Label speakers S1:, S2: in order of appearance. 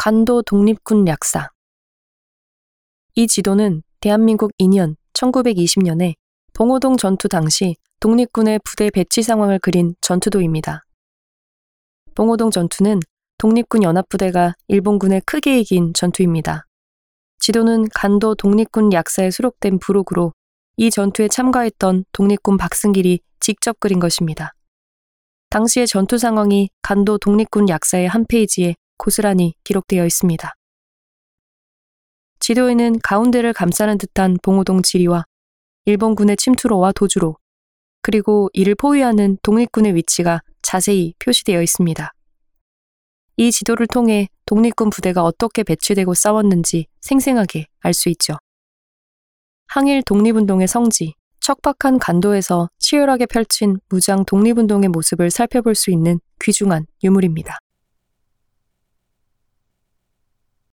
S1: 간도 독립군 약사. 이 지도는 대한민국 2년 1920년에 봉오동 전투 당시 독립군의 부대 배치 상황을 그린 전투도입니다. 봉오동 전투는 독립군 연합부대가 일본군에 크게 이긴 전투입니다. 지도는 간도 독립군 약사에 수록된 부록으로 이 전투에 참가했던 독립군 박승길이 직접 그린 것입니다. 당시의 전투 상황이 간도 독립군 약사의 한 페이지에 고스란히 기록되어 있습니다. 지도에는 가운데를 감싸는 듯한 봉오동 지리와 일본군의 침투로와 도주로, 그리고 이를 포위하는 독립군의 위치가 자세히 표시되어 있습니다. 이 지도를 통해 독립군 부대가 어떻게 배치되고 싸웠는지 생생하게 알 수 있죠. 항일 독립운동의 성지, 척박한 간도에서 치열하게 펼친 무장 독립운동의 모습을 살펴볼 수 있는 귀중한 유물입니다.